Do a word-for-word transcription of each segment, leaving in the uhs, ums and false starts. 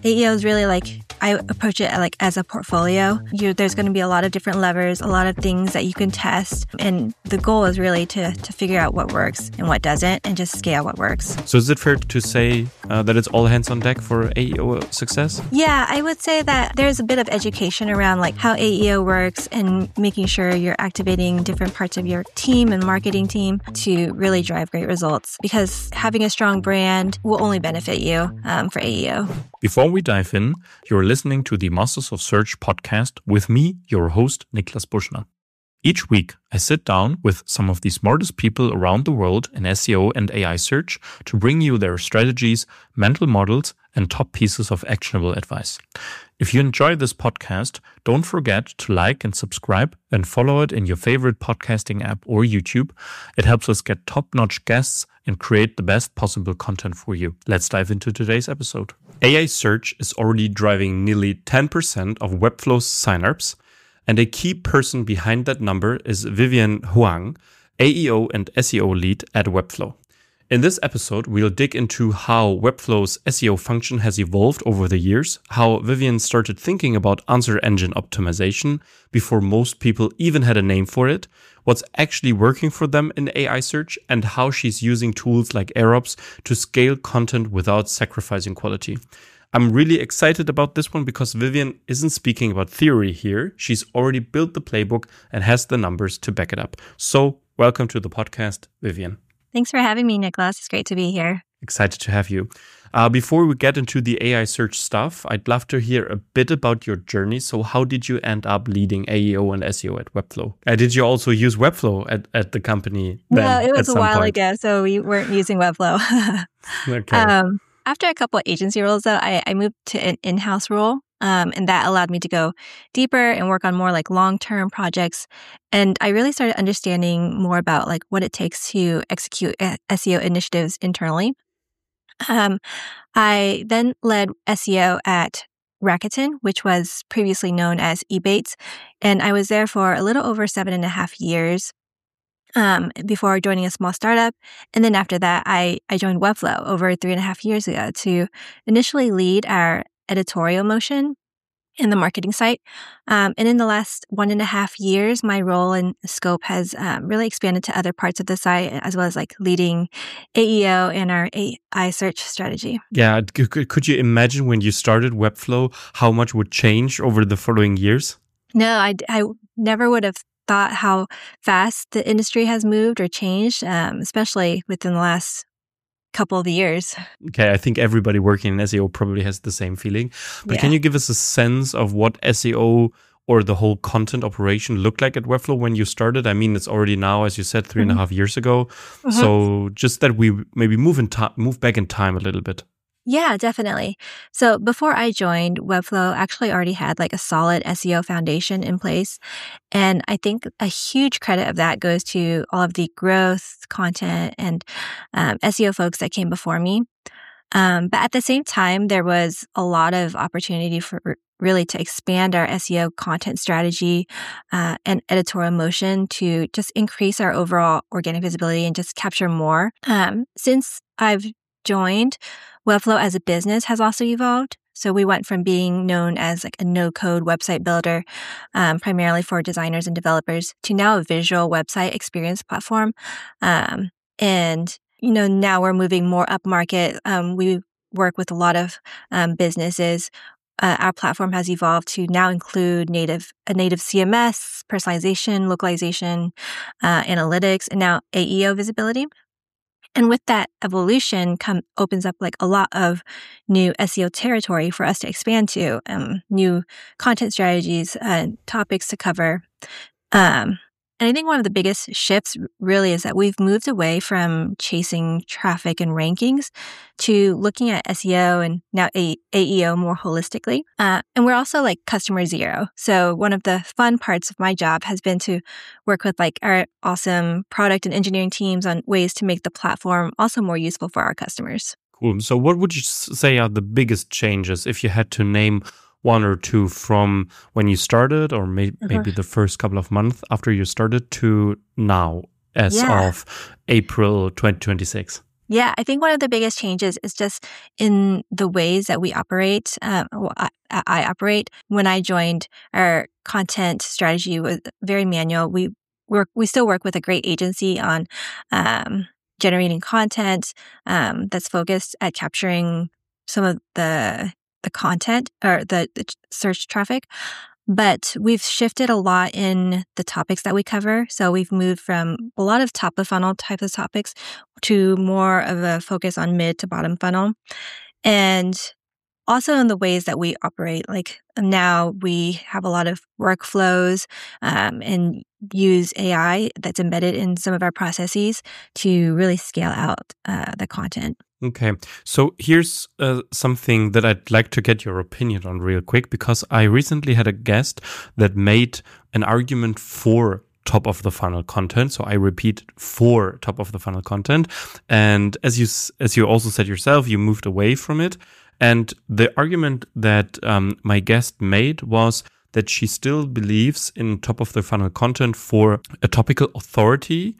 A E O is really like, I approach it like as a portfolio. You, there's going to be a lot of different levers, a lot of things that you can test. And the goal is really to, to figure out what works and what doesn't and just scale what works. So is it fair to say uh, that it's all hands on deck for A E O success? Yeah, I would say that there's a bit of education around like how A E O works and making sure you're activating different parts of your team and marketing team to really drive great results, because having a strong brand will only benefit you um, for A E O. Before we dive in, you're listening to the Masters of Search podcast with me, your host, Niklas Buschner. Each week, I sit down with some of the smartest people around the world in S E O and A I search to bring you their strategies, mental models, and top pieces of actionable advice. If you enjoy this podcast, don't forget to like and subscribe and follow it in your favorite podcasting app or YouTube. It helps us get top-notch guests and create the best possible content for you. Let's dive into today's episode. A I search is already driving nearly ten percent of Webflow's signups, and a key person behind that number is Vivian Huang, A E O and S E O lead at Webflow. In this episode, we'll dig into how Webflow's S E O function has evolved over the years, how Vivian started thinking about answer engine optimization before most people even had a name for it, what's actually working for them in A I search, and how she's using tools like Aerops to scale content without sacrificing quality. I'm really excited about this one because Vivian isn't speaking about theory here. She's already built the playbook and has the numbers to back it up. So, welcome to the podcast, Vivian. Thanks for having me, Niklas. It's great to be here. Excited to have you. Uh, before we get into the A I search stuff, I'd love to hear a bit about your journey. So how did you end up leading A E O and S E O at Webflow? Uh, did you also use Webflow at, at the company? Then, no, it was a while point? ago, so we weren't using Webflow. Okay. Um, after a couple of agency roles, though, I, I moved to an in-house role. Um, and that allowed me to go deeper and work on more like long-term projects. And I really started understanding more about like what it takes to execute S E O initiatives internally. Um, I then led S E O at Rakuten, which was previously known as Ebates. And I was there for a little over seven and a half years um, before joining a small startup. And then after that, I, I joined Webflow over three and a half years ago to initially lead our editorial motion in the marketing site. Um, and in the last one and a half years, my role and scope has um, really expanded to other parts of the site, as well as like leading A E O and our A I search strategy. Yeah. Could you imagine when you started Webflow, how much would change over the following years? No, I, I never would have thought how fast the industry has moved or changed, um, especially within the last couple of years. Okay, I think everybody working in S E O probably has the same feeling. But yeah. Can you give us a sense of what S E O or the whole content operation looked like at Webflow when you started? I mean, it's already now, as you said, three mm-hmm. and a half years ago. Mm-hmm. So just that we maybe move in time, move back in time a little bit. Yeah, definitely. So before I joined, Webflow actually already had like a solid S E O foundation in place. And I think a huge credit of that goes to all of the growth, content, and um, S E O folks that came before me. Um, but at the same time, there was a lot of opportunity for really to expand our S E O content strategy uh, and editorial motion to just increase our overall organic visibility and just capture more. Um, since I've joined, Webflow as a business has also evolved. So we went from being known as like a no-code website builder, um, primarily for designers and developers, to now a visual website experience platform. Um, and, you know, now we're moving more up market. Um, we work with a lot of um, businesses. Uh, our platform has evolved to now include native a native C M S, personalization, localization, uh, analytics, and now A E O visibility. And with that evolution come opens up like a lot of new S E O territory for us to expand to, um, new content strategies, uh, topics to cover. Um, and I think one of the biggest shifts really is that we've moved away from chasing traffic and rankings to looking at S E O and now A E O more holistically. Uh, and we're also like customer zero. So one of the fun parts of my job has been to work with like our awesome product and engineering teams on ways to make the platform also more useful for our customers. Cool. So what would you say are the biggest changes if you had to name one or two from when you started, or may- uh-huh. maybe the first couple of months after you started to now as yeah. of April twenty twenty-six? Yeah, I think one of the biggest changes is just in the ways that we operate. Um, well, I, I operate. When I joined, our content strategy was very manual. We work, we still work with a great agency on um, generating content um, that's focused at capturing some of the the content or the, the search traffic. But we've shifted a lot in the topics that we cover. So we've moved from a lot of top of funnel types of topics to more of a focus on mid to bottom funnel. And also in the ways that we operate. Like now we have a lot of workflows um, and use A I that's embedded in some of our processes to really scale out uh, the content. Okay, so here's uh, something that I'd like to get your opinion on real quick, because I recently had a guest that made an argument for top of the funnel content. So I repeat, for top of the funnel content. And as you as you also said yourself, you moved away from it. And the argument that um, my guest made was that she still believes in top of the funnel content for a topical authority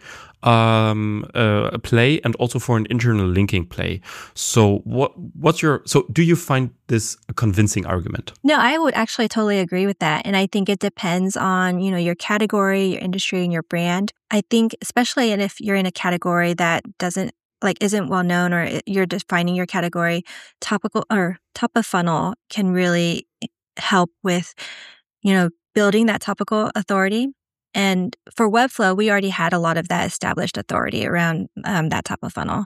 um, uh, a play and also for an internal linking play. So what what's your so do you find this a convincing argument? No, I would actually totally agree with that. And I think it depends on, you know, your category, your industry, and your brand. I think especially if you're in a category that doesn't like isn't well known or you're defining your category, topical or top of funnel can really help with, you know, building that topical authority. And for Webflow, we already had a lot of that established authority around um, that top of funnel.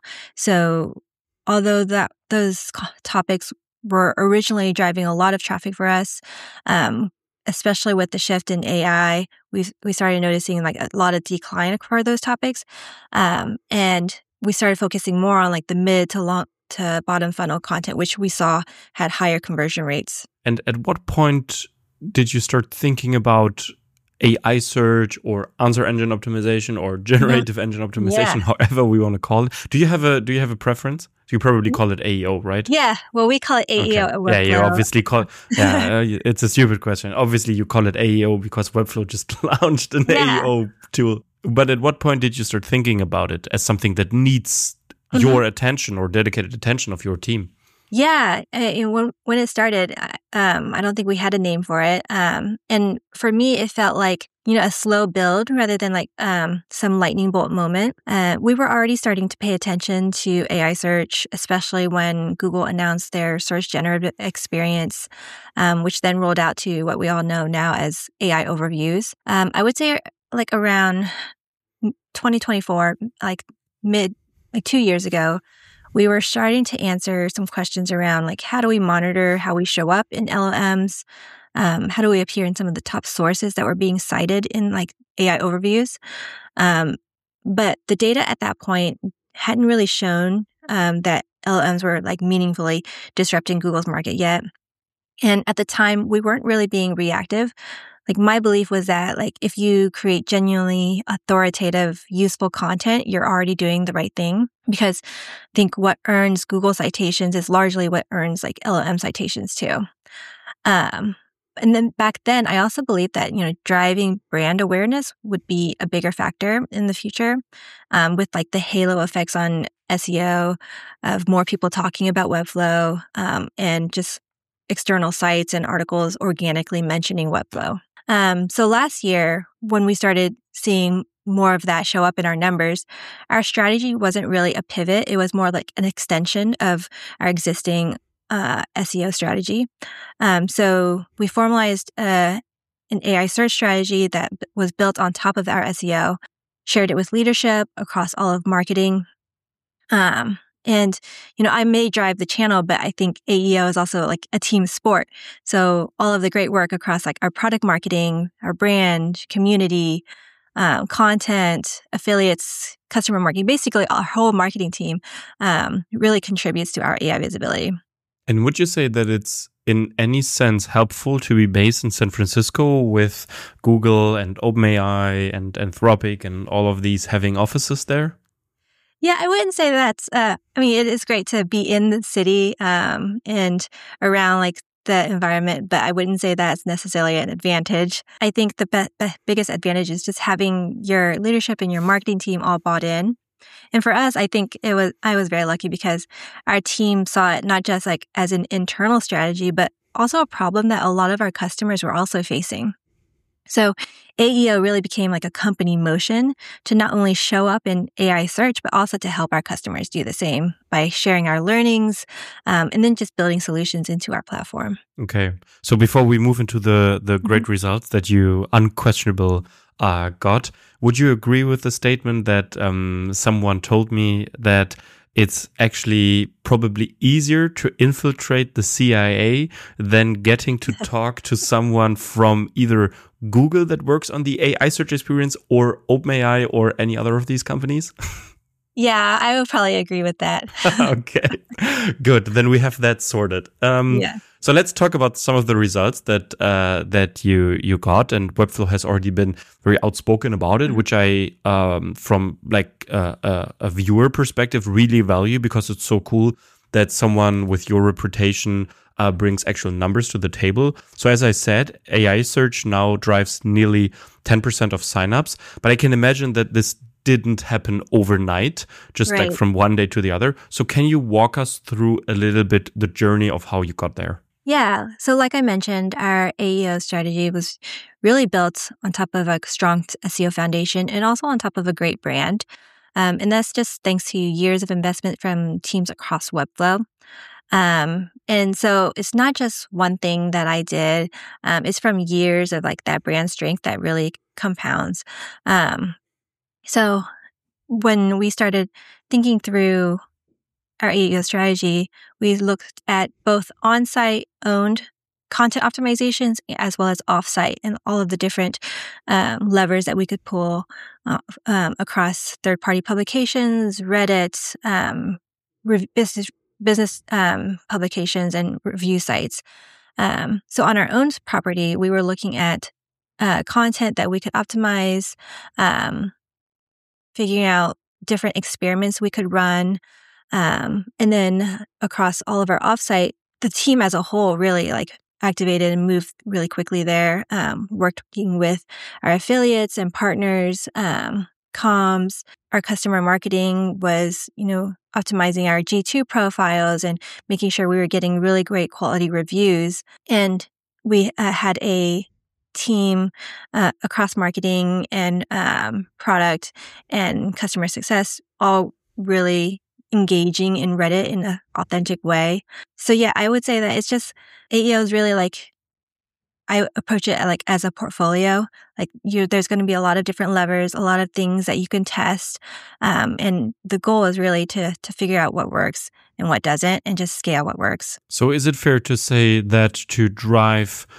So although that those topics were originally driving a lot of traffic for us, um, especially with the shift in A I, we we started noticing like a lot of decline for those topics, um, and we started focusing more on like the mid to long to bottom funnel content, which we saw had higher conversion rates. And at what point did you start thinking about A I search or answer engine optimization or generative mm-hmm. engine optimization, yeah. however we want to call it? Do you have a Do you have a preference? You probably call it A E O, right? Yeah, well, we call it A E O okay. at Webflow. Yeah, you obviously call. Yeah, it's a stupid question. Obviously, you call it A E O because Webflow just launched an yeah. A E O tool. But at what point did you start thinking about it as something that needs mm-hmm. your attention or dedicated attention of your team? Yeah, and when when it started, um, I don't think we had a name for it. Um, and for me, it felt like, you know, a slow build rather than like um, some lightning bolt moment. Uh, we were already starting to pay attention to A I search, especially when Google announced their search generative experience, um, which then rolled out to what we all know now as A I overviews. Um, I would say like around twenty twenty-four, like mid, like two years ago, we were starting to answer some questions around like, how do we monitor how we show up in L L Ms? Um, how do we appear in some of the top sources that were being cited in like A I overviews? Um, but the data at that point hadn't really shown um, that L L Ms were like meaningfully disrupting Google's market yet. And at the time, we weren't really being reactive. Like my belief was that like if you create genuinely authoritative, useful content, you're already doing the right thing. Because I think what earns Google citations is largely what earns like L L M citations too. Um, and then back then, I also believed that, you know, driving brand awareness would be a bigger factor in the future, um, with like the halo effects on S E O of more people talking about Webflow, um, and just external sites and articles organically mentioning Webflow. Um, so last year, when we started seeing more of that show up in our numbers, our strategy wasn't really a pivot. It was more like an extension of our existing uh, S E O strategy. Um, so we formalized uh, an A I search strategy that was built on top of our S E O, shared it with leadership across all of marketing. Um, And, you know, I may drive the channel, but I think A E O is also like a team sport. So all of the great work across like our product marketing, our brand, community, um, content, affiliates, customer marketing, basically our whole marketing team um, really contributes to our A I visibility. And would you say that it's in any sense helpful to be based in San Francisco with Google and OpenAI and Anthropic and all of these having offices there? Yeah, I wouldn't say that's, uh, I mean, it is great to be in the city um, and around like the environment, but I wouldn't say that's necessarily an advantage. I think the be- be- biggest advantage is just having your leadership and your marketing team all bought in. And for us, I think it was, I was very lucky because our team saw it not just like as an internal strategy, but also a problem that a lot of our customers were also facing. So A E O really became like a company motion to not only show up in A I search, but also to help our customers do the same by sharing our learnings um, and then just building solutions into our platform. Okay. So before we move into the, the great mm-hmm. results that you unquestionable uh, got, would you agree with the statement that um, someone told me that it's actually probably easier to infiltrate the C I A than getting to talk to someone from either Google that works on the A I search experience or OpenAI or any other of these companies? Yeah, I would probably agree with that. Okay, good. Then we have that sorted. Um, yeah. So let's talk about some of the results that uh, that you you got, and Webflow has already been very outspoken about it, mm-hmm. which I, um, from like uh, a, a viewer perspective, really value because it's so cool that someone with your reputation uh, brings actual numbers to the table. So as I said, A I search now drives nearly ten percent of signups, but I can imagine that this didn't happen overnight, just right. like from one day to the other. So can you walk us through a little bit the journey of how you got there? Yeah. So like I mentioned, our A E O strategy was really built on top of a strong S E O foundation and also on top of a great brand. Um, and that's just thanks to years of investment from teams across Webflow. Um, and so it's not just one thing that I did. Um, it's from years of like that brand strength that really compounds. Um, So when we started thinking through our A E O strategy, we looked at both on-site owned content optimizations as well as off-site and all of the different um, levers that we could pull uh, um, across third-party publications, Reddit, um, rev- business, business um, publications, and review sites. Um, so on our own property, we were looking at uh, content that we could optimize, um, figuring out different experiments we could run. Um, and then across all of our offsite, the team as a whole really like activated and moved really quickly there, um, working with our affiliates and partners, um, comms. Our customer marketing was, you know, optimizing our G two profiles and making sure we were getting really great quality reviews. And we uh, had a team uh, across marketing and um, product and customer success, all really engaging in Reddit in an authentic way. So yeah, I would say that it's just A E O is really like, I approach it like as a portfolio. Like you, there's going to be a lot of different levers, a lot of things that you can test, um, and the goal is really to to figure out what works and what doesn't, and just scale what works. So is it fair to say that to drive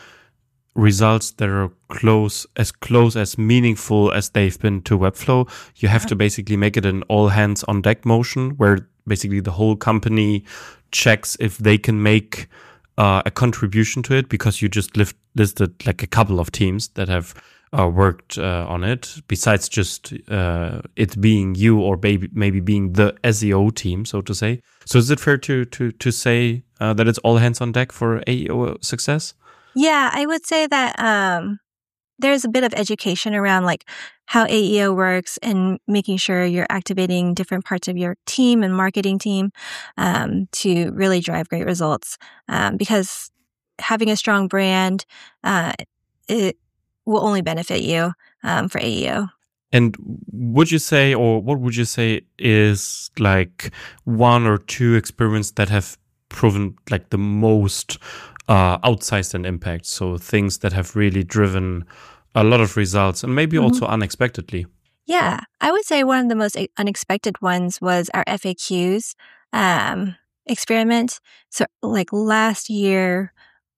results that are close, as close as meaningful as they've been to Webflow, you have to basically make it an all hands on deck motion where basically the whole company checks if they can make uh, a contribution to it, because you just lift, listed like a couple of teams that have uh, worked uh, on it, besides just uh, it being you or maybe, maybe being the S E O team, so to say. So is it fair to to to say uh, that it's all hands on deck for A E O success? Yeah, I would say that um, there's a bit of education around like how A E O works and making sure you're activating different parts of your team and marketing team um, to really drive great results. Um, because having a strong brand, uh, it will only benefit you um, for A E O. And would you say, or what would you say is like one or two experiments that have proven like the most Uh, outsized an impact, so things that have really driven a lot of results and maybe mm-hmm. also unexpectedly? Yeah, I would say one of the most unexpected ones was our F A Qs um, experiment. So like last year,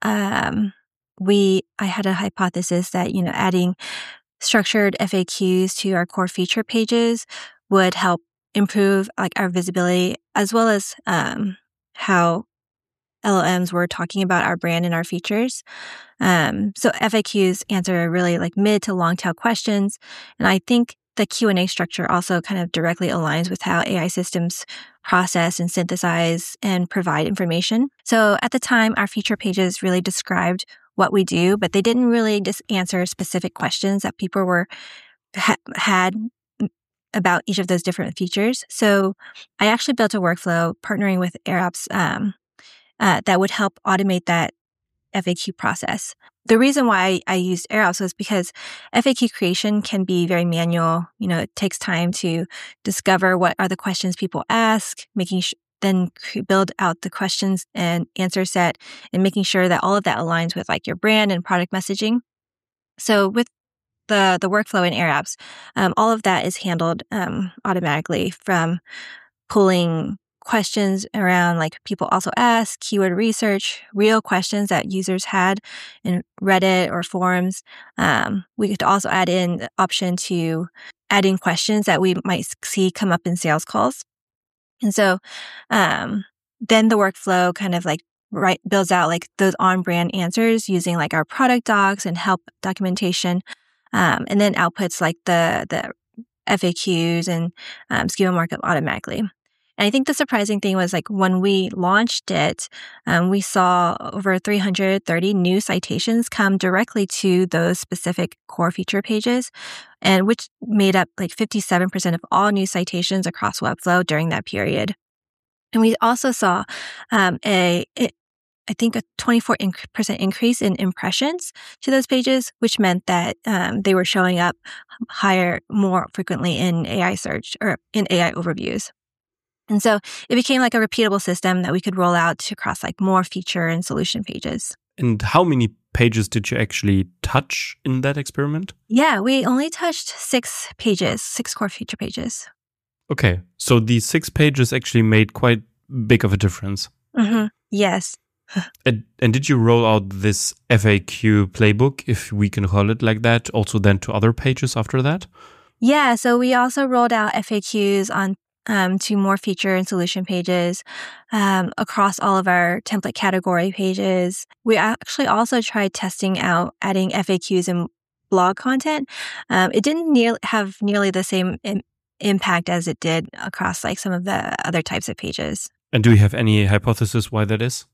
um, we I had a hypothesis that, you know, adding structured F A Qs to our core feature pages would help improve like our visibility as well as um, how L L Ms were talking about our brand and our features. Um, so F A Qs answer really like mid to long tail questions. And I think the Q and A structure also kind of directly aligns with how A I systems process and synthesize and provide information. So at the time, our feature pages really described what we do, but they didn't really just answer specific questions that people were ha- had about each of those different features. So I actually built a workflow partnering with AirOps um, uh, that would help automate that F A Q process. The reason why I used AirOps was because F A Q creation can be very manual. You know, it takes time to discover what are the questions people ask, making sh- then build out the questions and answer set, and making sure that all of that aligns with like your brand and product messaging. So with the the workflow in AirOps, um, all of that is handled um, automatically, from pulling questions around like people also ask, keyword research, real questions that users had in Reddit or forums. Um, we could also add in the option to add in questions that we might see come up in sales calls. And so um, then the workflow kind of like right builds out like those on-brand answers using like our product docs and help documentation, um, and then outputs like the the F A Qs and um, schema markup automatically. And I think the surprising thing was like when we launched it, um, we saw over three hundred thirty new citations come directly to those specific core feature pages, and which made up like fifty-seven percent of all new citations across Webflow during that period. And we also saw um, a, it, I think a twenty-four percent increase in impressions to those pages, which meant that um, they were showing up higher, more frequently in A I search or in A I overviews. And so it became like a repeatable system that we could roll out to across like more feature and solution pages. And how many pages did you actually touch in that experiment? Yeah, we only touched six pages, six core feature pages. Okay, so these six pages actually made quite big of a difference. Mm-hmm. Yes. and, and did you roll out this F A Q playbook, if we can call it like that, also then to other pages after that? Yeah, so we also rolled out F A Qs on um, to more feature and solution pages um, across all of our template category pages. We actually also tried testing out adding F A Qs in blog content. Um, it didn't near- have nearly the same im- impact as it did across like some of the other types of pages. And do you have any hypothesis why that is?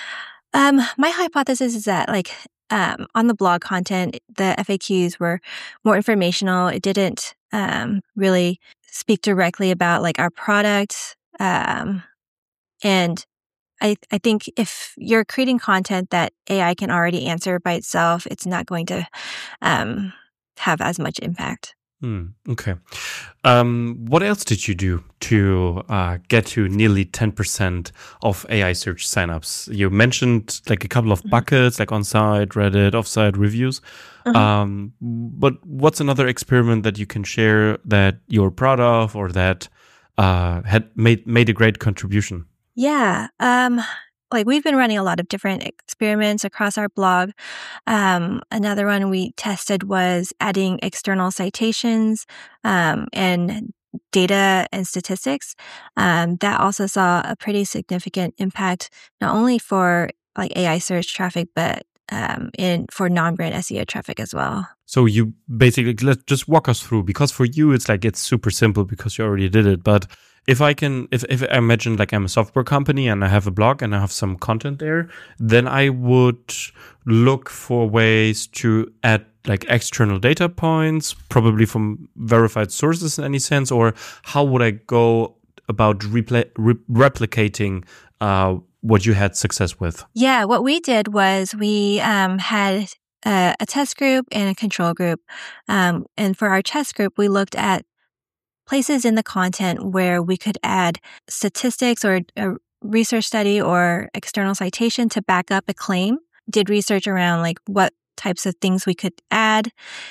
Um, my hypothesis is that like um, on the blog content, the F A Qs were more informational. It didn't um, really speak directly about like our product. Um, and I, I think if you're creating content that A I can already answer by itself, it's not going to um, have as much impact. Hmm, okay. Um, what else did you do to uh, get to nearly ten percent of A I search signups? You mentioned like a couple of mm-hmm. buckets, like on-site, Reddit, off-site reviews. Mm-hmm. Um, but what's another experiment that you can share that you're proud of or that uh, had made made a great contribution? Yeah. Um, like we've been running a lot of different experiments across our blog. Um, another one we tested was adding external citations um, and data and statistics. Um, that also saw a pretty significant impact, not only for like A I search traffic, but um, in for non-brand S E O traffic as well. So you basically, let's just walk us through, because for you, it's like, it's super simple because you already did it. But if I can, if, if I imagine like I'm a software company and I have a blog and I have some content there, then I would look for ways to add like external data points, probably from verified sources in any sense, or how would I go about repl- re- replicating uh, what you had success with? Yeah, what we did was we um, had a, a test group and a control group. Um, and for our test group, we looked at places in the content where we could add statistics or a research study or external citation to back up a claim. Did research around like what types of things we could add.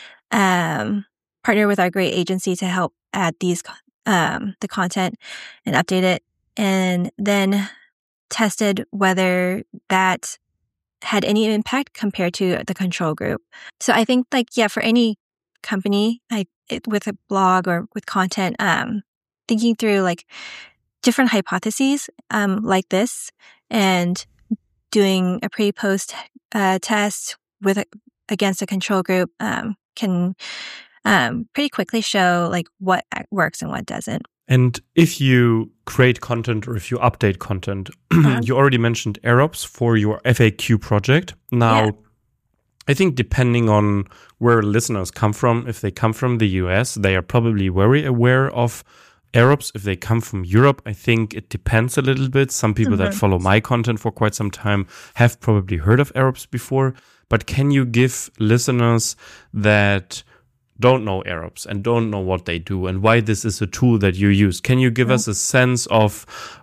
Um, partner with our great agency to help add these um, the content and update it, and then tested whether that had any impact compared to the control group. So I think like, yeah, for any company, I, it, with a blog or with content, um, thinking through like different hypotheses, um, like this, and doing a pre-post, uh, test with, a, against a control group, um, can, um, pretty quickly show like what works and what doesn't. And if you create content or if you update content, uh-huh. you already mentioned AirOps for your F A Q project. Now, I think depending on where listeners come from, if they come from the U S, they are probably very aware of Aerops. If they come from Europe, I think it depends a little bit. Some people mm-hmm. that follow my content for quite some time have probably heard of Aerops before. But can you give listeners that don't know Aerops and don't know what they do and why this is a tool that you use, can you give mm-hmm. us a sense of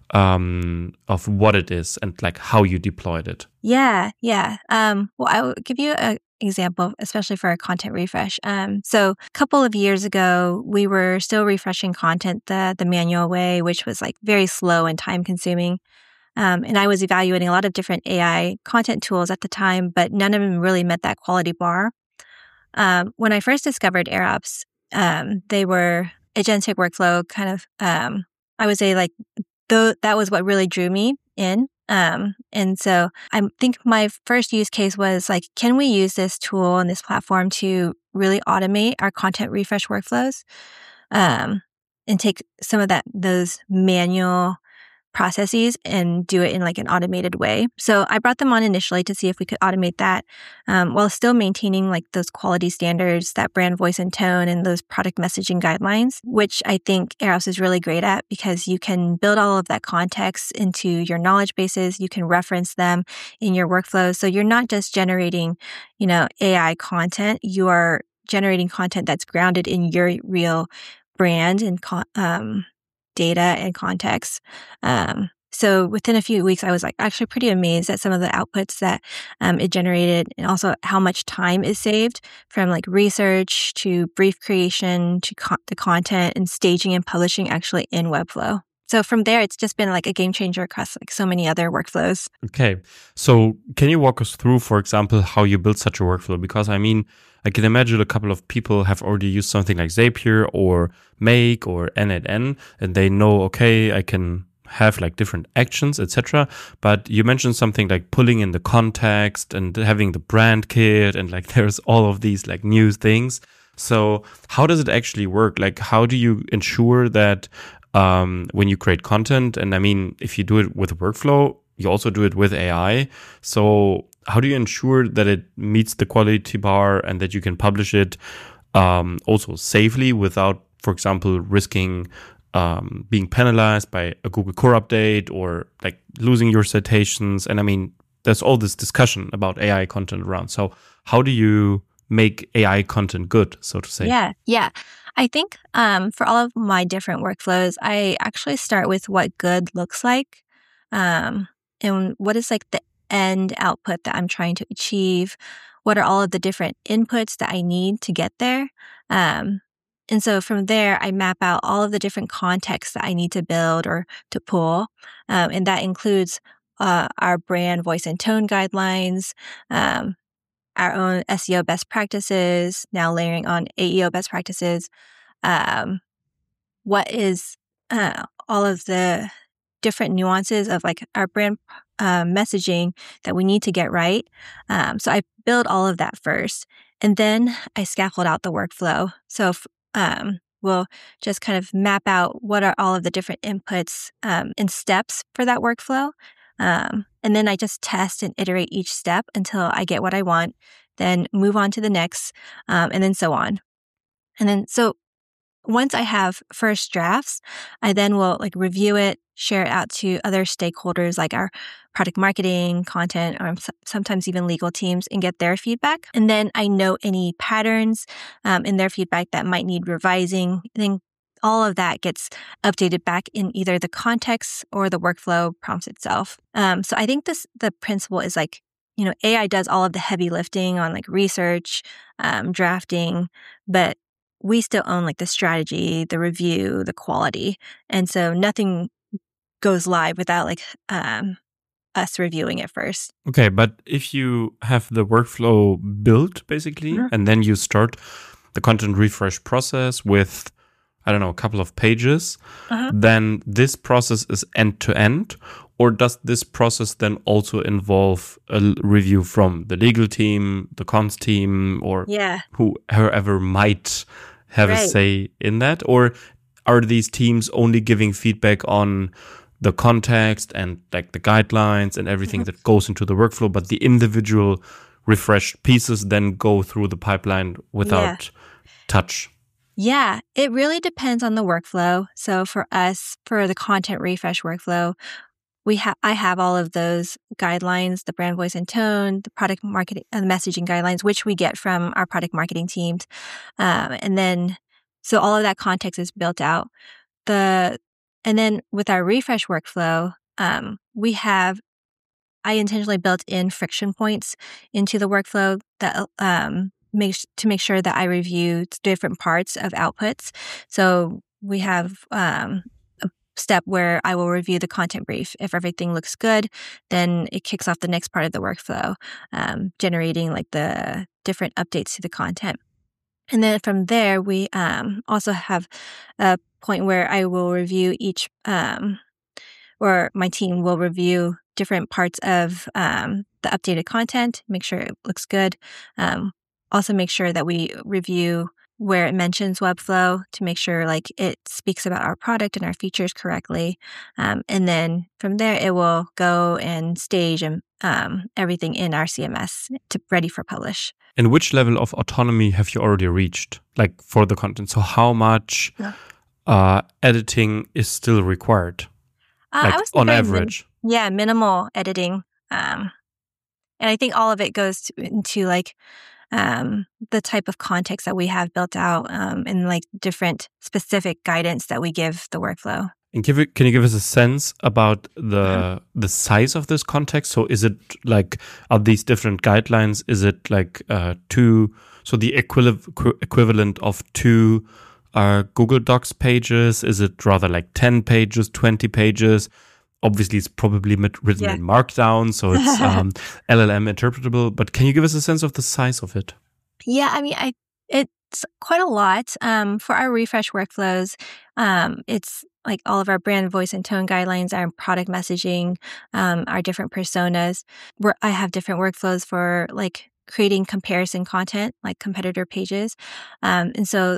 um, of what it is and like how you deployed it? Yeah, yeah. Um, well, I will give you an example, especially for a content refresh. Um, so a couple of years ago, we were still refreshing content the the manual way, which was like very slow and time consuming. Um, and I was evaluating a lot of different A I content tools at the time, but none of them really met that quality bar. Um, when I first discovered Aerops, um, they were agentic workflow kind of, um, I would say like, th- that was what really drew me in. Um, and so I think my first use case was like, can we use this tool and this platform to really automate our content refresh workflows, um, and take some of that, those manual processes and do it in like an automated way. So I brought them on initially to see if we could automate that, um, while still maintaining like those quality standards, that brand voice and tone, and those product messaging guidelines, which I think Aerops is really great at because you can build all of that context into your knowledge bases. You can reference them in your workflows. So you're not just generating, you know, A I content. You are generating content that's grounded in your real brand and um, data and context. Um, so within a few weeks, I was like actually pretty amazed at some of the outputs that um, it generated, and also how much time is saved from like research to brief creation to co- the content and staging and publishing actually in Webflow. So from there, it's just been like a game changer across like so many other workflows. Okay. So can you walk us through, for example, how you built such a workflow? Because I mean, I can imagine a couple of people have already used something like Zapier or Make or N eight N, and they know, okay, I can have like different actions, et cetera. But you mentioned something like pulling in the context and having the brand kit, and like there's all of these like new things. So how does it actually work? Like, how do you ensure that um, when you create content, and I mean, if you do it with a workflow, you also do it with A I. So how do you ensure that it meets the quality bar and that you can publish it um, also safely without, for example, risking um, being penalized by a Google Core update or like losing your citations? And I mean, there's all this discussion about A I content around. So how do you make A I content good, so to say? Yeah, yeah. I think um, for all of my different workflows, I actually start with what good looks like, um, and what is like the end output that I'm trying to achieve. What are all of the different inputs that I need to get there? Um, and so from there, I map out all of the different contexts that I need to build or to pull. Um, and that includes uh, our brand voice and tone guidelines, um, our own S E O best practices, now layering on A E O best practices. Um, what is uh, all of the different nuances of like our brand uh, messaging that we need to get right. Um, so I build all of that first, and then I scaffold out the workflow. So if, um, we'll just kind of map out what are all of the different inputs um, and steps for that workflow. Um, and then I just test and iterate each step until I get what I want, then move on to the next, um, and then so on. And then so once I have first drafts, I then will like review it, share it out to other stakeholders like our product marketing, content, or sometimes even legal teams, and get their feedback. And then I note any patterns um, in their feedback that might need revising. Then all of that gets updated back in either the context or the workflow prompts itself. Um, so I think this the principle is like, you know, A I does all of the heavy lifting on like research, um, drafting, but we still own like the strategy, the review, the quality. And so nothing goes live without like um, us reviewing it first. Okay, but if you have the workflow built basically, mm-hmm. and then you start the content refresh process with, I don't know, a couple of pages, uh-huh. then this process is end to end? Or does this process then also involve a review from the legal team, the comms team, or yeah. whoever might have right. a say in that? Or are these teams only giving feedback on the context and like the guidelines and everything mm-hmm. that goes into the workflow, but the individual refreshed pieces then go through the pipeline without Yeah. touch? Yeah, it really depends on the workflow. So for us, for the content refresh workflow, we have I have all of those guidelines, the brand voice and tone, the product marketing and messaging guidelines, which we get from our product marketing teams. Um, and then, so all of that context is built out. The and then with our refresh workflow, um, we have I intentionally built in friction points into the workflow that um, makes to make sure that I review different parts of outputs. So we have um, a step where I will review the content brief. If everything looks good, then it kicks off the next part of the workflow, um, generating like the different updates to the content. And then from there, we um, also have a point where I will review each, um, or my team will review different parts of um, the updated content, make sure it looks good. Um, also make sure that we review where it mentions Webflow to make sure like it speaks about our product and our features correctly. Um, and then from there, it will go and stage and um, everything in our C M S to ready for publish. And which level of autonomy have you already reached, like for the content? So how much Yeah. uh, editing is still required, Uh, like I would say on very average? Min- yeah, minimal editing. Um, and I think all of it goes to, into like um, the type of context that we have built out um, and like different specific guidance that we give the workflow. And give it, can you give us a sense about the the size of this context? So is it like, are these different guidelines, is it like uh, two, so the equivalent equivalent of two uh, Google Docs pages? Is it rather like ten pages, twenty pages? Obviously, it's probably written Yeah. in Markdown, so it's um, L L M interpretable. But can you give us a sense of the size of it? Yeah, I mean, I it's quite a lot. Um, for our refresh workflows, um, it's like all of our brand voice and tone guidelines, our product messaging, um, our different personas. Where I have different workflows for like creating comparison content, like competitor pages. Um, and so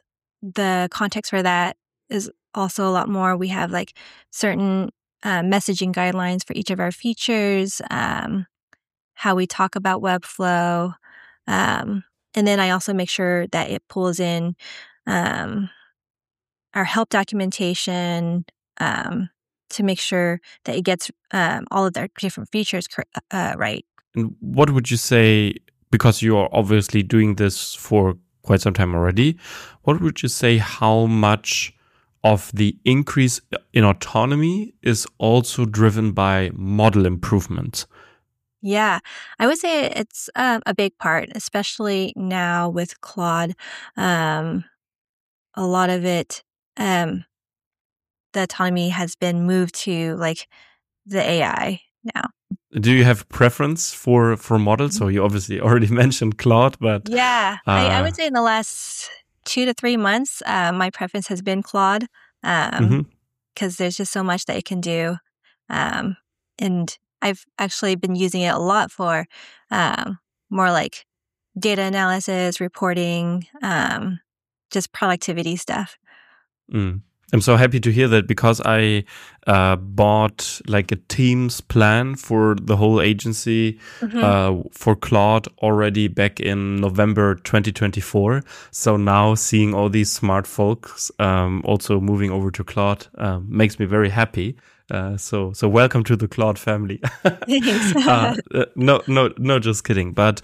the context for that is also a lot more. We have like certain uh, messaging guidelines for each of our features, um, how we talk about Webflow. Um, and then I also make sure that it pulls in um, our help documentation um, to make sure that it gets um, all of their different features uh, right. And what would you say, because you are obviously doing this for quite some time already, what would you say how much of the increase in autonomy is also driven by model improvements? Yeah, I would say it's um, a big part, especially now with Claude. Um, a lot of it, um, the autonomy has been moved to like the A I now. Do you have preference for, for models? So you obviously already mentioned Claude, but yeah, uh, I, I would say in the last two to three months, uh, my preference has been Claude because um, mm-hmm. there's just so much that it can do, um, and I've actually been using it a lot for um, more like data analysis, reporting, um, just productivity stuff. Mm. I'm so happy to hear that, because I uh, bought like a Teams plan for the whole agency mm-hmm. uh, for Claude already back in November twenty twenty-four. So now seeing all these smart folks um, also moving over to Claude uh, makes me very happy. Uh, so, so welcome to the Claude family. Thanks. uh, no, no, no, just kidding. But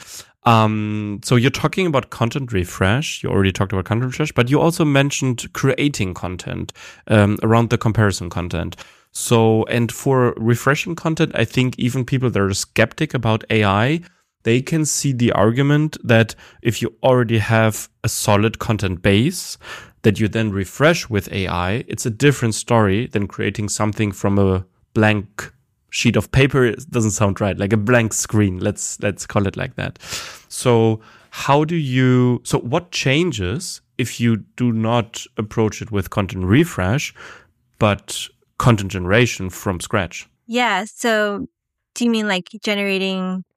um, so you're talking about content refresh. You already talked about content refresh, but you also mentioned creating content um, around the comparison content. So, and for refreshing content, I think even people that are skeptic about A I, they can see the argument that if you already have a solid content base that you then refresh with A I, it's a different story than creating something from a blank sheet of paper. It doesn't sound right, like a blank screen. Let's let's call it like that. So how do you, so what changes if you do not approach it with content refresh, but content generation from scratch? Yeah. So do you mean like generating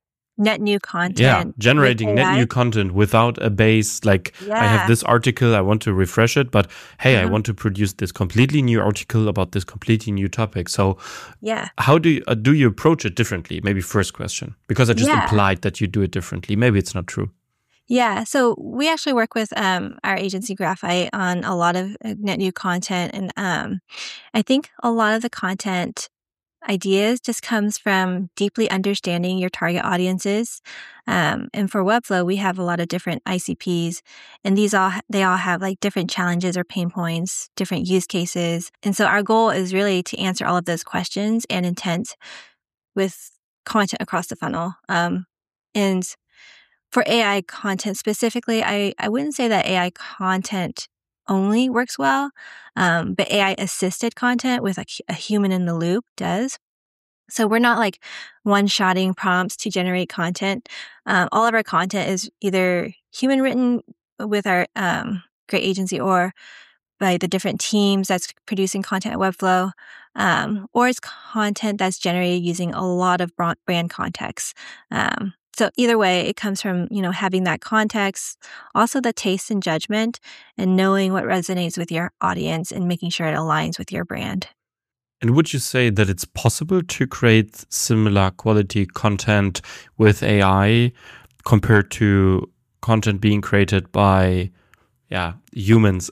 net new content. Yeah, generating net new content without a base. Like yeah. I have this article, I want to refresh it, but hey, mm-hmm. I want to produce this completely new article about this completely new topic. So yeah, how do you, uh, do you approach it differently? Maybe first question, because I just yeah. implied that you do it differently. Maybe it's not true. Yeah, so we actually work with um, our agency Graphite on a lot of net new content. And um, I think a lot of the content ideas just comes from deeply understanding your target audiences. Um, and for Webflow, we have a lot of different I C Ps, and these all they all have like different challenges or pain points, different use cases. And so our goal is really to answer all of those questions and intent with content across the funnel. Um, and for A I content specifically, I, I wouldn't say that A I content only works well, um, but A I assisted content with a, a human in the loop does. So we're not like one-shotting prompts to generate content. Um, all of our content is either human written with our um, great agency or by the different teams that's producing content at Webflow, um, or it's content that's generated using a lot of brand context. Um, so either way, it comes from, you know, having that context, also the taste and judgment, and knowing what resonates with your audience and making sure it aligns with your brand. And would you say that it's possible to create similar quality content with A I compared to content being created by yeah, humans?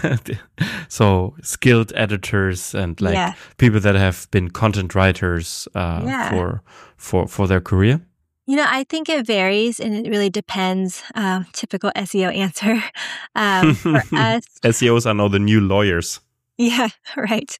So skilled editors and like yeah. people that have been content writers uh, yeah. for for for their career? You know, I think it varies and it really depends. Um, typical S E O answer. Um, for us, S E Os are now the new lawyers. Yeah, right.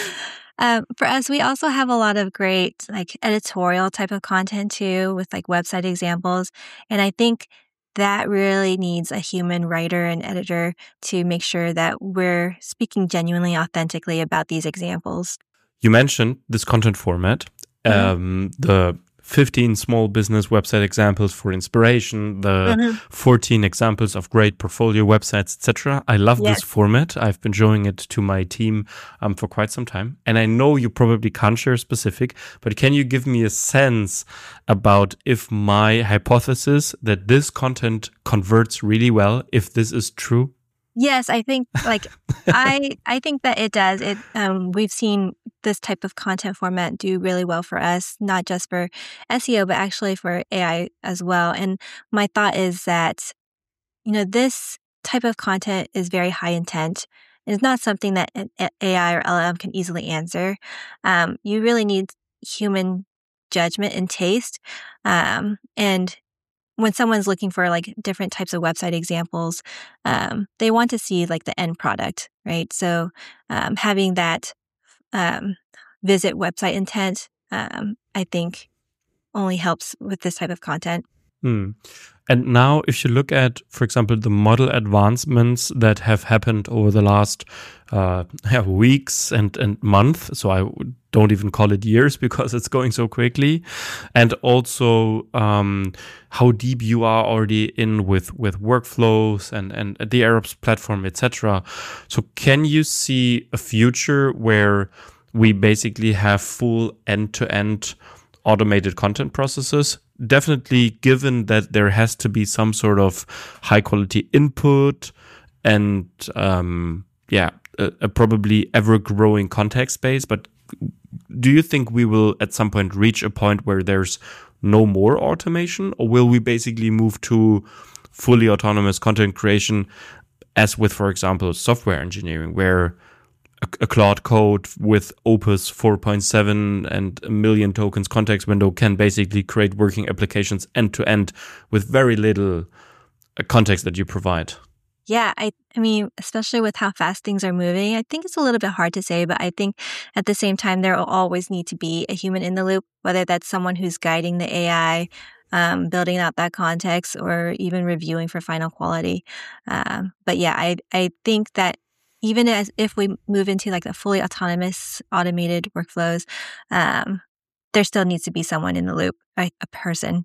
Um, for us, we also have a lot of great like editorial type of content too, with like website examples. And I think that really needs a human writer and editor to make sure that we're speaking genuinely, authentically about these examples. You mentioned this content format, mm-hmm. um, the fifteen small business website examples for inspiration, the mm-hmm. fourteen examples of great portfolio websites, et cetera. I love yes. this format. I've been showing it to my team um, for quite some time. And I know you probably can't share specific, but can you give me a sense about if my hypothesis that this content converts really well, if this is true? Yes, I think like I I think that it does. It um, we've seen this type of content format do really well for us, not just for S E O, but actually for A I as well. And my thought is that, you know, this type of content is very high intent. It's not something that A I or L L M can easily answer. Um, you really need human judgment and taste. Um, and when someone's looking for like different types of website examples, um, they want to see like the end product, right? So um, having that um, visit website intent, um, I think only helps with this type of content. Hmm. And now if you look at, for example, the model advancements that have happened over the last uh, weeks and, and months, so I don't even call it years because it's going so quickly, and also um, how deep you are already in with, with workflows and, and the Ahrefs platform, et cetera. So can you see a future where we basically have full end-to-end automated content processes? Definitely, given that there has to be some sort of high quality input and um, yeah, a, a probably ever growing context base. But do you think we will at some point reach a point where there's no more automation, or will we basically move to fully autonomous content creation, as with, for example, software engineering, where a Claude Code with Opus four point seven and a million tokens context window can basically create working applications end to end with very little context that you provide? Yeah, I I mean, especially with how fast things are moving, I think it's a little bit hard to say, but I think at the same time, there will always need to be a human in the loop, whether that's someone who's guiding the A I, um, building out that context, or even reviewing for final quality. Um, but yeah, I I think that even as if we move into like the fully autonomous automated workflows, um, there still needs to be someone in the loop, a, a person.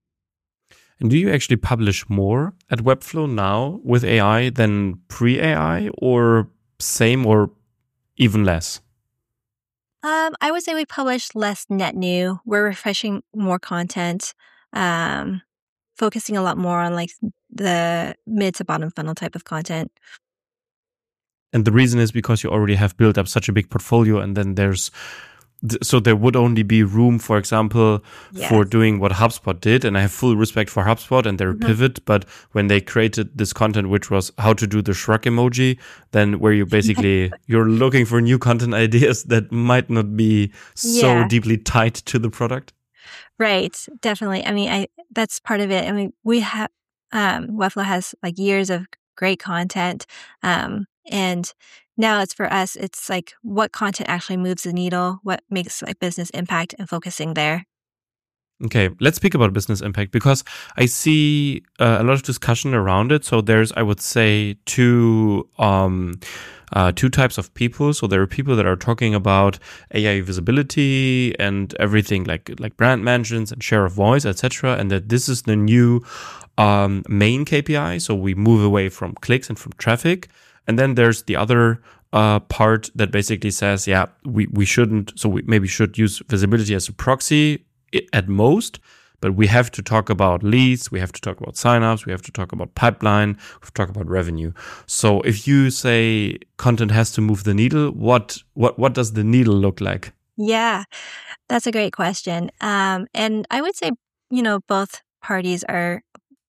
And do you actually publish more at Webflow now with A I than pre-A I, or same or even less? Um, I would say we publish less net new. We're refreshing more content. um, focusing a lot more on like the mid to bottom funnel type of content. And the reason is because you already have built up such a big portfolio, and then there's so there would only be room, for example, yes. for doing what HubSpot did. And I have full respect for HubSpot and their mm-hmm. pivot. But when they created this content, which was how to do the shrug emoji, then where you basically, you're looking for new content ideas that might not be so yeah. deeply tied to the product. Right. Definitely. I mean, I that's part of it. I mean, we have, um, Webflow has like years of great content. Um, and now it's for us, it's like what content actually moves the needle, what makes like business impact, and focusing there. Okay, let's speak about business impact, because I see uh, a lot of discussion around it. So there's, I would say, two um, uh, two types of people. So there are people that are talking about A I visibility and everything like like brand mentions and share of voice, et cetera, and that this is the new um, main K P I. So we move away from clicks and from traffic. And then there's the other uh, part that basically says, yeah, we, we shouldn't, so we maybe should use visibility as a proxy at most, but we have to talk about leads, we have to talk about signups, we have to talk about pipeline, we have to talk about revenue. So if you say content has to move the needle, what what what does the needle look like? Yeah, that's a great question. Um, and I would say, you know, both parties are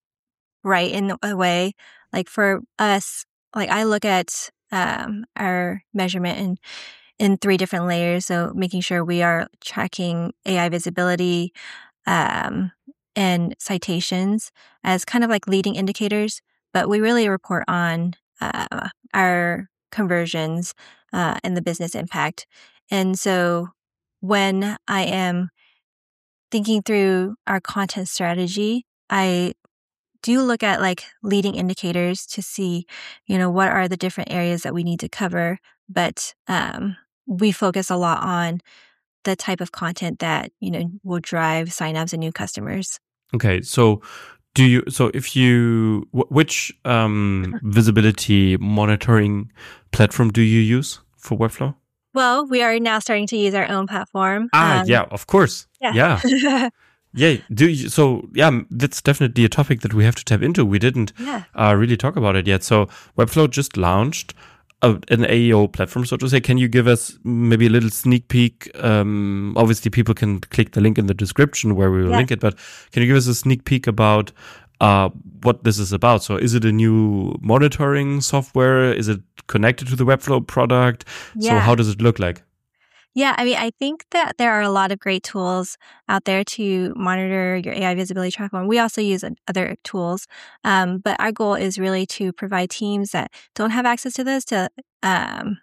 right in a way. Like for us, like I look at um, our measurement in in three different layers. So making sure we are tracking A I visibility um, and citations as kind of like leading indicators, but we really report on uh, our conversions uh, and the business impact. And so when I am thinking through our content strategy, I do look at like leading indicators to see, you know, what are the different areas that we need to cover. But um, we focus a lot on the type of content that, you know, will drive signups and new customers. Okay. So do you, so if you, which um, visibility monitoring platform do you use for Webflow? Well, we are now starting to use our own platform. Ah, um, yeah, of course. Yeah. Yeah. Yeah, do you, so yeah, that's definitely a topic that we have to tap into. We didn't yeah. uh, really talk about it yet. So Webflow just launched a, an A E O platform, so to say. Can you give us maybe a little sneak peek? Um, obviously, people can click the link in the description where we will yeah. link it, but can you give us a sneak peek about uh, what this is about? So is it a new monitoring software? Is it connected to the Webflow product? Yeah. So how does it look like? Yeah, I mean, I think that there are a lot of great tools out there to monitor your A I visibility platform. We also use other tools, um, but our goal is really to provide teams that don't have access to this to um,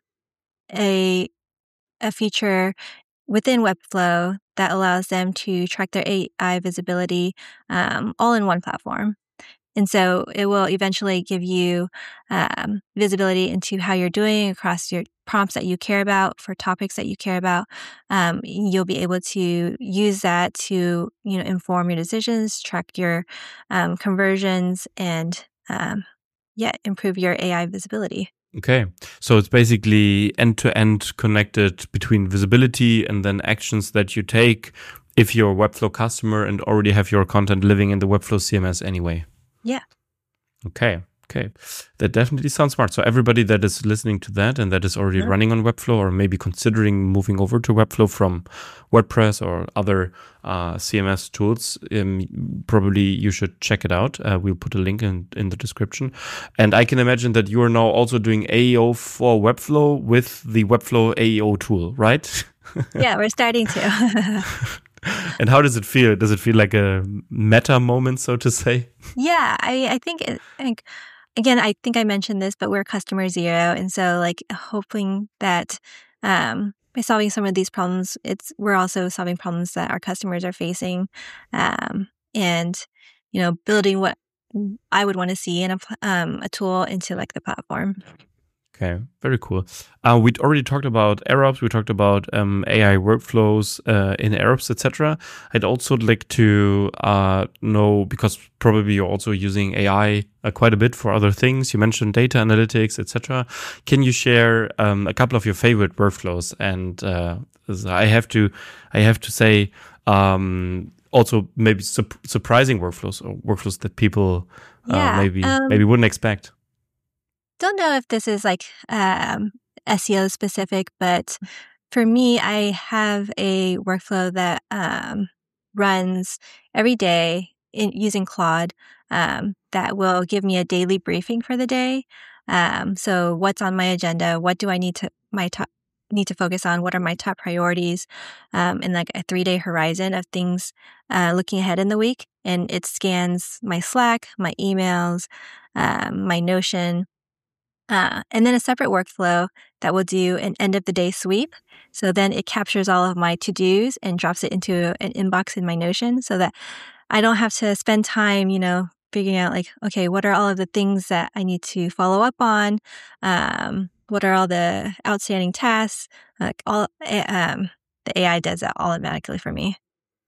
a a feature within Webflow that allows them to track their A I visibility um, all in one platform. And so it will eventually give you um, visibility into how you're doing across your prompts that you care about for topics that you care about. Um, you'll be able to use that to, you know, inform your decisions, track your um, conversions, and um, yeah, improve your A I visibility. Okay. So it's basically end-to-end connected between visibility and then actions that you take if you're a Webflow customer and already have your content living in the Webflow C M S anyway. Yeah. Okay. Okay. That definitely sounds smart. So everybody that is listening to that and that is already yeah. running on Webflow or maybe considering moving over to Webflow from WordPress or other uh, C M S tools, um, probably you should check it out. Uh, we'll put a link in, in the description. And I can imagine that you are now also doing A E O for Webflow with the Webflow A E O tool, right? Yeah, we're starting to. And how does it feel? Does it feel like a meta moment, so to say? Yeah, I I think, it, I think again, I think I mentioned this, but we're customer zero, and so like hoping that um, by solving some of these problems, it's we're also solving problems that our customers are facing, um, and you know, building what I would want to see in a um, a tool into like the platform. Okay, very cool. Uh, we'd already talked about AirOps. We talked about um, A I workflows uh, in AirOps, et cetera. I'd also like to uh, know, because probably you're also using A I uh, quite a bit for other things. You mentioned data analytics, et cetera. Can you share um, a couple of your favorite workflows? And uh, I have to, I have to say, um, also maybe su- surprising workflows or workflows that people Yeah, uh, maybe um, maybe wouldn't expect. Don't know if this is like um, S E O specific, but for me, I have a workflow that um, runs every day in, using Claude um, that will give me a daily briefing for the day. Um, so what's on my agenda? What do I need to my top need to focus on? What are my top priorities? Um, and like a three day horizon of things uh, looking ahead in the week. And it scans my Slack, my emails, um, my Notion. Uh, and then a separate workflow that will do an end of the day sweep. So then it captures all of my to-dos and drops it into an inbox in my Notion so that I don't have to spend time, you know, figuring out like, okay, what are all of the things that I need to follow up on? Um, what are all the outstanding tasks? Like all, um, the A I does that automatically for me.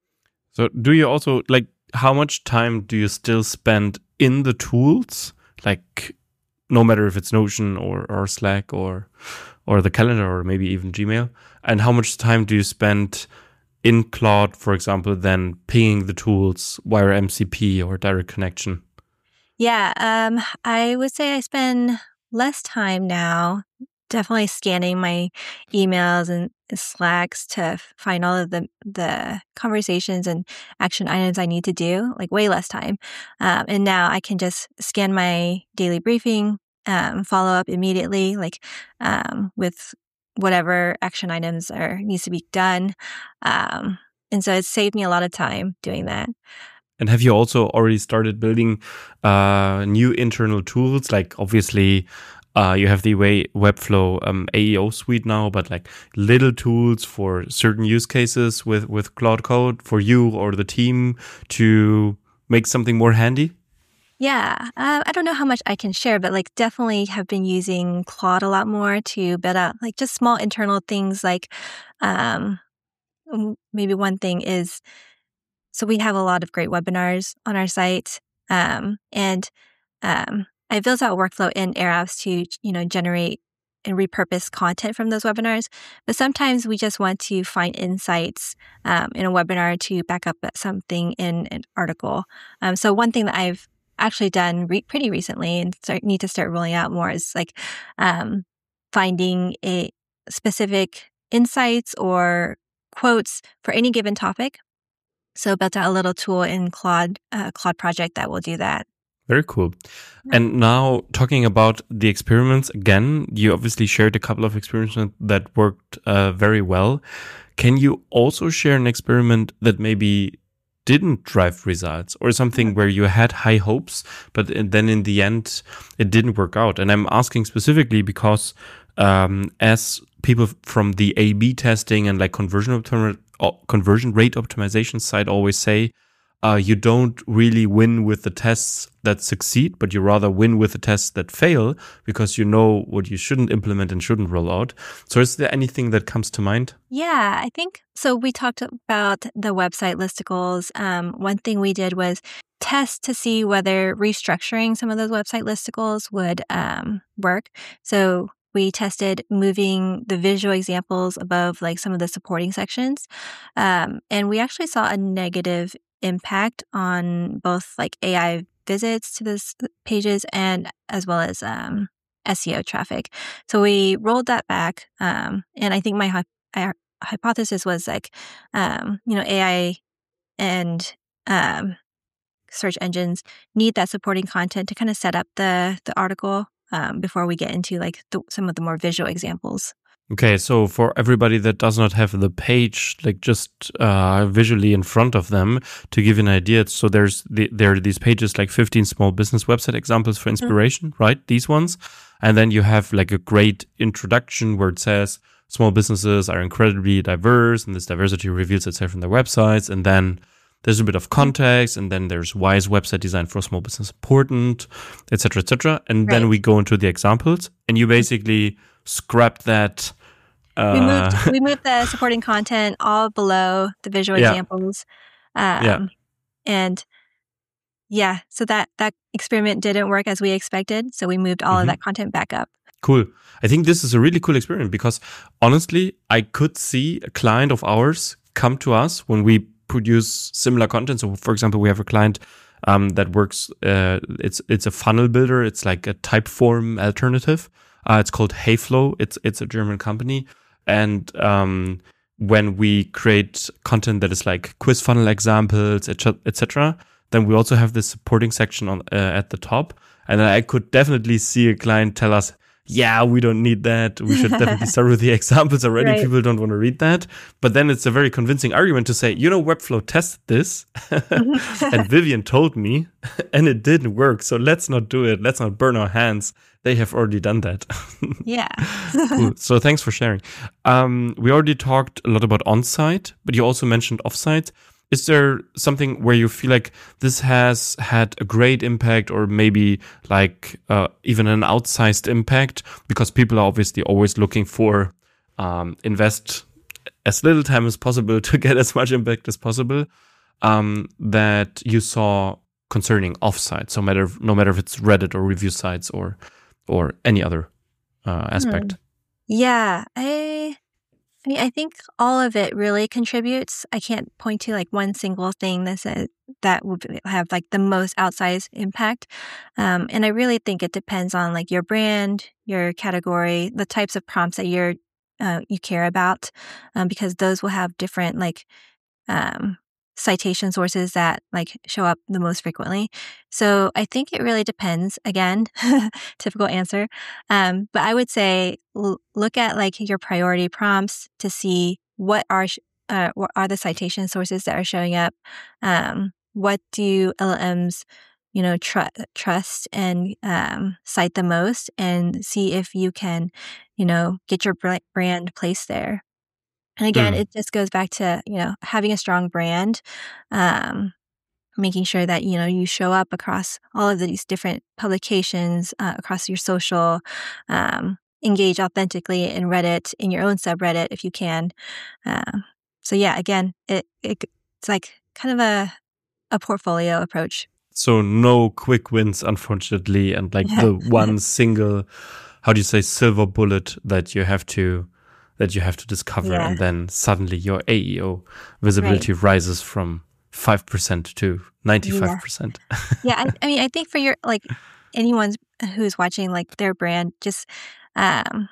So do you also like, how much time do you still spend in the tools? Like, no matter if it's Notion or, or Slack or or the calendar or maybe even Gmail. And how much time do you spend in Claude, for example, than pinging the tools via M C P or direct connection? Yeah, um, I would say I spend less time now, definitely scanning my emails and Slacks to find all of the the conversations and action items I need to do, like way less time. Um, and now I can just scan my daily briefing, um, follow up immediately, like um, with whatever action items are needs to be done. Um, and so it's saved me a lot of time doing that. And have you also already started building uh, new internal tools? Like obviously, uh, you have the way Webflow um, A E O suite now, but like little tools for certain use cases with with Claude Code for you or the team to make something more handy. Yeah, uh, I don't know how much I can share, but like definitely have been using Claude a lot more to build out like just small internal things. Like um, maybe one thing is, so we have a lot of great webinars on our site, um, and um, I built out workflow in Airapps to you know generate and repurpose content from those webinars. But sometimes we just want to find insights um, in a webinar to back up something in an article. Um, so one thing that I've actually done re- pretty recently and start, need to start rolling out more is like um, finding a specific insights or quotes for any given topic. So built out a little tool in Claude, uh, Claude Project that will do that. Very cool. And now talking about the experiments again, you obviously shared a couple of experiments that worked uh, very well. Can you also share an experiment that maybe didn't drive results or something where you had high hopes, but then in the end it didn't work out? And I'm asking specifically because um, as people from the A B testing and like conversion optim- conversion rate optimization side always say, Uh, you don't really win with the tests that succeed, but you rather win with the tests that fail because you know what you shouldn't implement and shouldn't roll out. So is there anything that comes to mind? Yeah, I think so. We talked about the website listicles. Um, one thing we did was test to see whether restructuring some of those website listicles would um, work. So we tested moving the visual examples above like some of the supporting sections. Um, and we actually saw a negative impact on both like A I visits to those pages and as well as um, S E O traffic. So we rolled that back. Um, and I think my hy- hypothesis was like, um, you know, A I and um, search engines need that supporting content to kind of set up the the article um, before we get into like the, some of the more visual examples. Okay, so for everybody that does not have the page like just uh, visually in front of them, to give you an idea, so there's the, there are these pages like fifteen small business website examples for inspiration, mm-hmm. right? These ones, and then you have like a great introduction where it says small businesses are incredibly diverse, and this diversity reveals itself in their websites, and then there's a bit of context, and then there's why is website design for small business important, et cetera, et cetera, and right. Then we go into the examples, and you basically scrap that. Uh, we moved we moved the supporting content all below the visual yeah. examples. Um, yeah. And yeah, so that, that experiment didn't work as we expected. So we moved all mm-hmm. of that content back up. Cool. I think this is a really cool experiment because honestly, I could see a client of ours come to us when we produce similar content. So, for example, we have a client um, that works. Uh, it's it's a funnel builder. It's like a Typeform alternative. Uh, it's called Heyflow. It's it's a German company, and um, when we create content that is like quiz funnel examples, et cetera, then we also have this supporting section on uh, at the top. And I could definitely see a client tell us, yeah, we don't need that. We should definitely start with the examples already. Right. People don't want to read that. But then it's a very convincing argument to say, you know, Webflow tested this and Vivian told me and it didn't work. So let's not do it. Let's not burn our hands. They have already done that. Yeah. Cool. So thanks for sharing. Um, we already talked a lot about on-site, but you also mentioned off-site. Is there something where you feel like this has had a great impact or maybe like uh, even an outsized impact? Because people are obviously always looking for um, invest as little time as possible to get as much impact as possible, um, that you saw concerning offsite. So matter no matter if it's Reddit or review sites or or any other uh, aspect. Hmm. Yeah, I... I mean, I think all of it really contributes. I can't point to like one single thing that says that would have like the most outsized impact. Um, and I really think it depends on like your brand, your category, the types of prompts that you're uh, you care about, um, because those will have different like um, citation sources that like show up the most frequently. So I think it really depends. Again, typical answer. Um, but I would say l- look at like your priority prompts to see what are sh- uh, what are the citation sources that are showing up. Um, what do L L Ms, you know, tr- trust and um, cite the most, and see if you can, you know, get your br- brand placed there. And again, mm. it just goes back to, you know, having a strong brand, um, making sure that, you know, you show up across all of these different publications, uh, across your social, um, engage authentically in Reddit, in your own subreddit if you can. Um, so yeah, again, it, it it's like kind of a a portfolio approach. So no quick wins, unfortunately, and like the one single, how do you say, silver bullet that you have to that you have to discover, yeah. and then suddenly your A E O visibility right. rises from five percent to ninety-five percent. Yeah, yeah I, I mean, I think for your, like, anyone who's watching, like, their brand, just, um,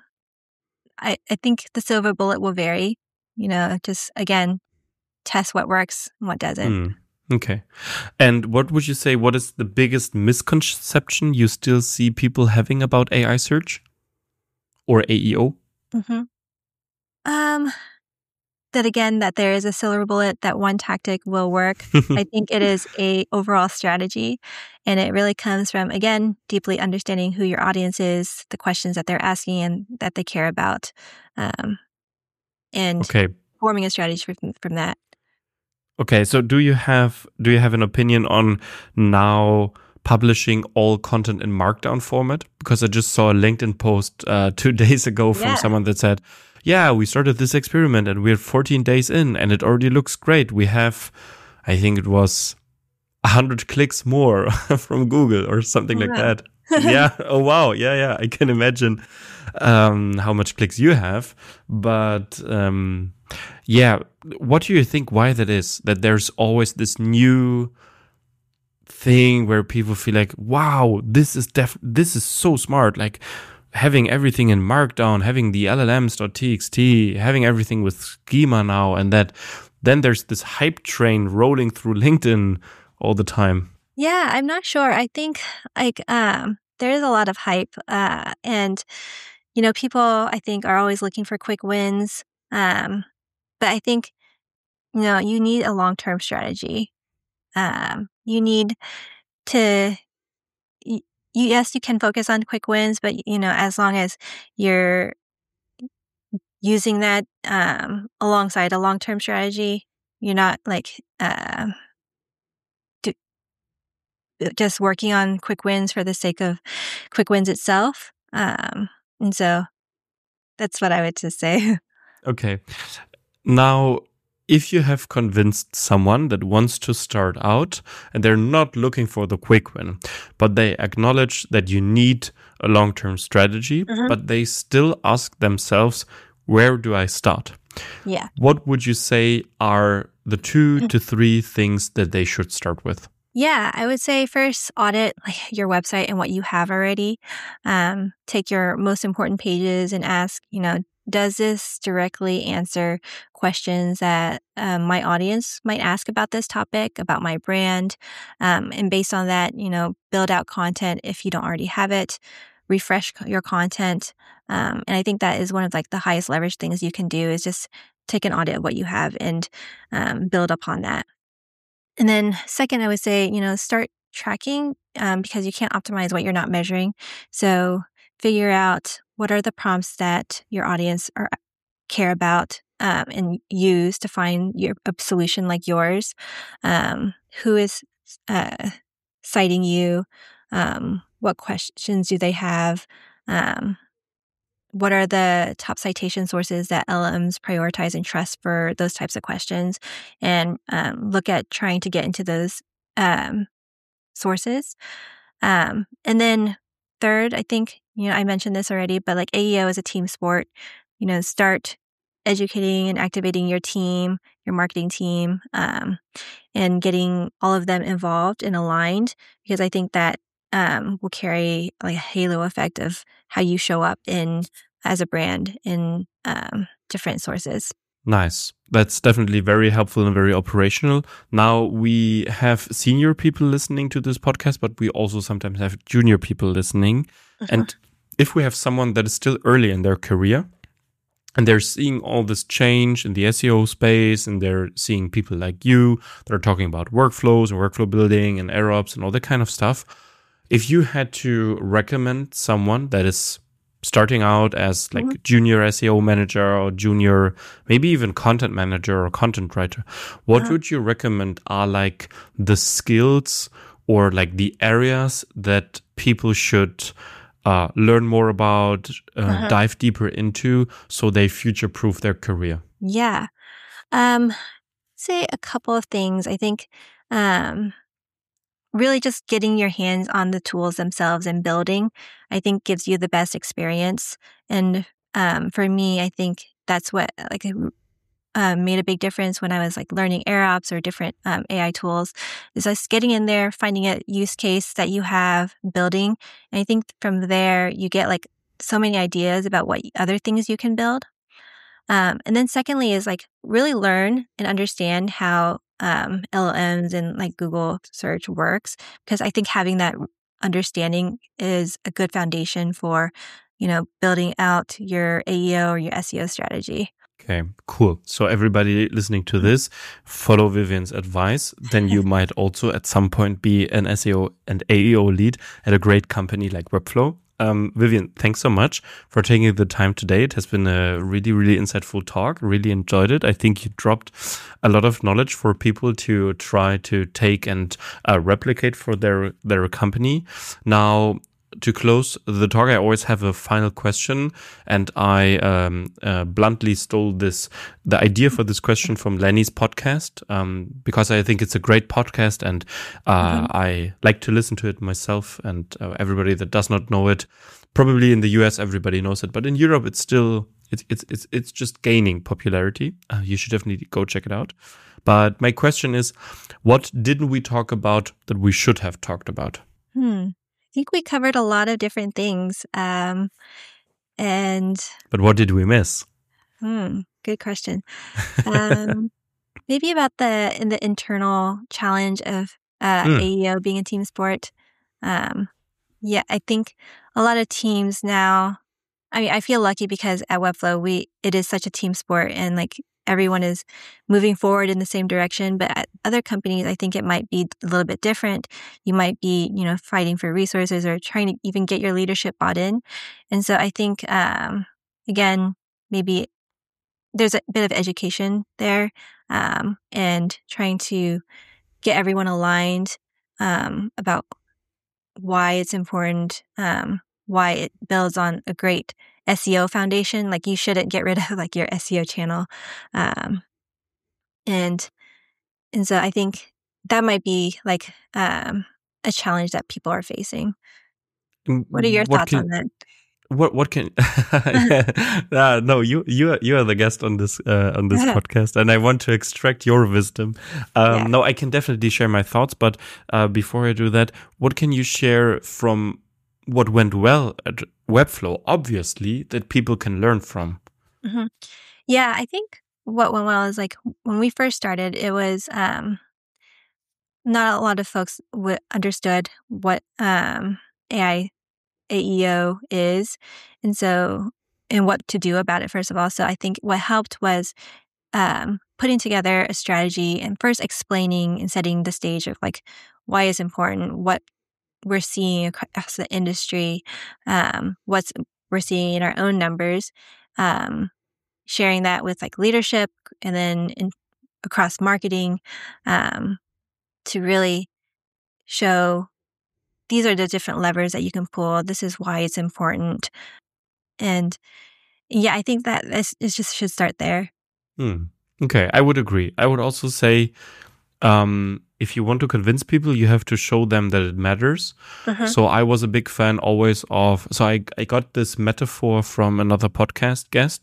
I, I think the silver bullet will vary, you know, just, again, test what works and what doesn't. Mm, okay. And what would you say, what is the biggest misconception you still see people having about A I search or A E O? Mm-hmm. Um, that again, that there is a silver bullet, that one tactic will work. I think it is a overall strategy, and it really comes from, again, deeply understanding who your audience is, the questions that they're asking and that they care about, um, and okay. forming a strategy from, from that. Okay, so do you have do you have an opinion on now publishing all content in Markdown format? Because I just saw a LinkedIn post uh, two days ago from yeah. someone that said, yeah, we started this experiment and we're fourteen days in and it already looks great. We have, I think it was one hundred clicks more from Google or something oh, like wow. that. Yeah. Oh, wow. Yeah, yeah. I can imagine um, how much clicks you have. But um, yeah, what do you think why that is? That there's always this new thing where people feel like, wow, this is def- this is so smart. Like, having everything in Markdown, having the L L Ms.txt, having everything with schema now, and that then there's this hype train rolling through LinkedIn all the time. Yeah, I'm not sure. I think like um, there is a lot of hype, uh, and you know, people I think are always looking for quick wins. Um, but I think you know you need a long-term strategy. Um, you need to. Y- Yes, you can focus on quick wins, but, you know, as long as you're using that um, alongside a long-term strategy, you're not like uh, do, just working on quick wins for the sake of quick wins itself. Um, and so that's what I would just say. Okay. Now, if you have convinced someone that wants to start out and they're not looking for the quick win, but they acknowledge that you need a long-term strategy, mm-hmm. but they still ask themselves, where do I start? Yeah. What would you say are the two to three things that they should start with? Yeah, I would say first audit like your website and what you have already. Um, take your most important pages and ask, you know, does this directly answer questions that um, my audience might ask about this topic, about my brand? Um, and based on that, you know, build out content if you don't already have it, refresh your content. Um, and I think that is one of like the highest leverage things you can do is just take an audit of what you have and um, build upon that. And then second, I would say, you know, start tracking um, because you can't optimize what you're not measuring. So figure out what are the prompts that your audience are, care about um, and use to find your a solution like yours. Um, who is uh, citing you? Um, what questions do they have? Um, what are the top citation sources that L L Ms prioritize and trust for those types of questions? And um, look at trying to get into those um, sources. Um, and then third, I think, you know, I mentioned this already, but like A E O is a team sport. You know, start educating and activating your team, your marketing team, um, and getting all of them involved and aligned because I think that um, will carry like a halo effect of how you show up in as a brand in um, different sources. Nice. That's definitely very helpful and very operational. Now we have senior people listening to this podcast, but we also sometimes have junior people listening. Uh-huh. And if we have someone that is still early in their career and they're seeing all this change in the S E O space and they're seeing people like you that are talking about workflows and workflow building and AirOps and all that kind of stuff, if you had to recommend someone that is starting out as like mm-hmm. junior S E O manager or junior, maybe even content manager or content writer, what uh-huh. would you recommend are like the skills or like the areas that people should uh, learn more about, uh, uh-huh. dive deeper into so they future-proof their career? Yeah. Um, say a couple of things. I think um, really just getting your hands on the tools themselves and building, I think gives you the best experience. And um, for me, I think that's what like um, made a big difference when I was like learning AirOps or different um, A I tools is just getting in there, finding a use case that you have, building. And I think from there, you get like so many ideas about what other things you can build. Um, and then secondly is like really learn and understand how um, L L Ms and like Google search works, because I think having that understanding is a good foundation for, you know, building out your A E O or your S E O strategy. Okay, cool. So everybody listening to this, follow Vivian's advice. Then you might also at some point be an S E O and A E O lead at a great company like Webflow. Um, Vivian, thanks so much for taking the time today. It has been a really, really insightful talk. Really enjoyed it. I think you dropped a lot of knowledge for people to try to take and uh, replicate for their, their company. Now, to close the talk, I always have a final question, and I um, uh, bluntly stole this the idea for this question from Lenny's podcast um, because I think it's a great podcast, and uh, mm-hmm. I like to listen to it myself. And uh, everybody that does not know it, probably in the U S everybody knows it, but in Europe it's still it's it's it's it's just gaining popularity. Uh, you should definitely go check it out. But my question is, what didn't we talk about that we should have talked about? Hmm. I think we covered a lot of different things. Um, and But what did we miss? Hmm, good question. Um, maybe about the in the internal challenge of uh, mm. A E O being a team sport. Um, yeah, I think a lot of teams now. I mean, I feel lucky because at Webflow we it is such a team sport, and like everyone is moving forward in the same direction. But at other companies, I think it might be a little bit different. You might be, you know, fighting for resources or trying to even get your leadership bought in. And so I think, um, again, maybe there's a bit of education there, um, and trying to get everyone aligned um, about why it's important, um, why it builds on a great S E O foundation. Like you shouldn't get rid of like your S E O channel. Um, and, and so I think that might be like, um, a challenge that people are facing. What are your what thoughts can, on that? what what can yeah, uh, no you you are, you are the guest on this uh, on this podcast, and I want to extract your wisdom. Um, yeah. No, I can definitely share my thoughts, but uh, before I do that, what can you share from what went well at Webflow? Obviously, that people can learn from. Mm-hmm. Yeah, I think what went well is like when we first started, it was um, not a lot of folks w- understood what um, A I A E O is, and so and what to do about it, first of all. So I think what helped was um, putting together a strategy and first explaining and setting the stage of like why it's important, what we're seeing across the industry, um, what's we're seeing in our own numbers, um, sharing that with like leadership, and then in, across marketing um, to really show these are the different levers that you can pull. This is why it's important. And yeah, I think that this it just should start there. Hmm. Okay, I would agree. I would also say um, if you want to convince people, you have to show them that it matters. Uh-huh. So I was a big fan always of, so I, I got this metaphor from another podcast guest.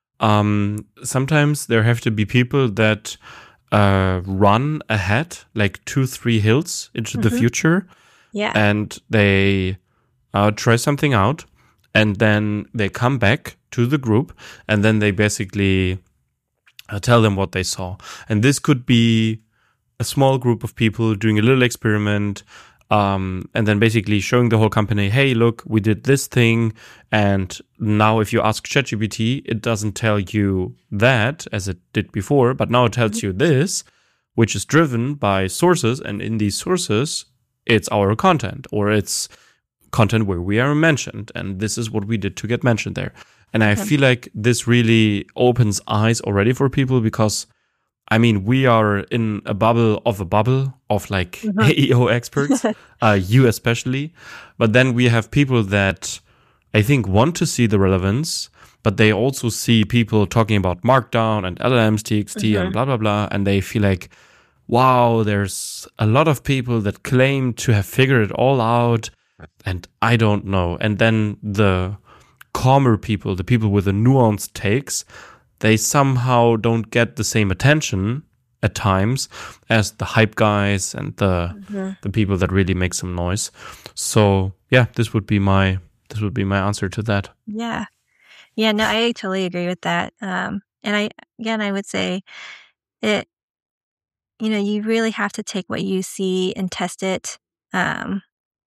Um, sometimes there have to be people that uh, run ahead, like two, three hills into mm-hmm. the future. Yeah. And they uh, try something out, and then they come back to the group, and then they basically uh, tell them what they saw. And this could be a small group of people doing a little experiment, um, and then basically showing the whole company, hey, look, we did this thing. And now if you ask ChatGPT, it doesn't tell you that as it did before, but now it tells mm-hmm. you this, which is driven by sources. And in these sources, it's our content, or it's content where we are mentioned. And this is what we did to get mentioned there. And I okay. feel like this really opens eyes already for people, because I mean, we are in a bubble of a bubble of like mm-hmm. A E O experts, uh, you especially. But then we have people that I think want to see the relevance, but they also see people talking about Markdown and L L Ms, T X T mm-hmm. and blah, blah, blah. And they feel like, wow, there's a lot of people that claim to have figured it all out, and I don't know. And then the calmer people, the people with the nuanced takes, they somehow don't get the same attention at times as the hype guys and the mm-hmm. the people that really make some noise. So yeah, this would be my this would be my answer to that. Yeah, yeah, no, I totally agree with that. Um, and I again, I would say it. You know, you really have to take what you see and test it, um,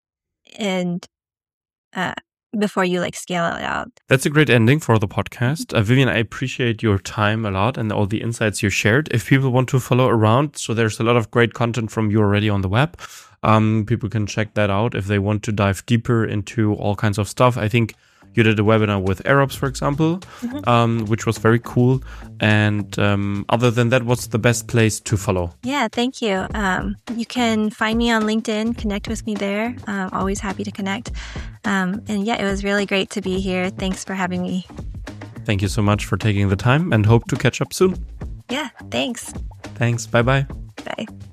and uh, before you like scale it out. That's a great ending for the podcast. Uh, Vivian, I appreciate your time a lot and all the insights you shared. If people want to follow around, so there's a lot of great content from you already on the web. Um, people can check that out if they want to dive deeper into all kinds of stuff. I think you did a webinar with Aerops, for example, mm-hmm. um, which was very cool. And um, other than that, what's the best place to follow? Yeah, thank you. Um, you can find me on LinkedIn, connect with me there. I'm always happy to connect. Um, and yeah, it was really great to be here. Thanks for having me. Thank you so much for taking the time, and hope to catch up soon. Yeah, thanks. Thanks. Bye-bye. Bye.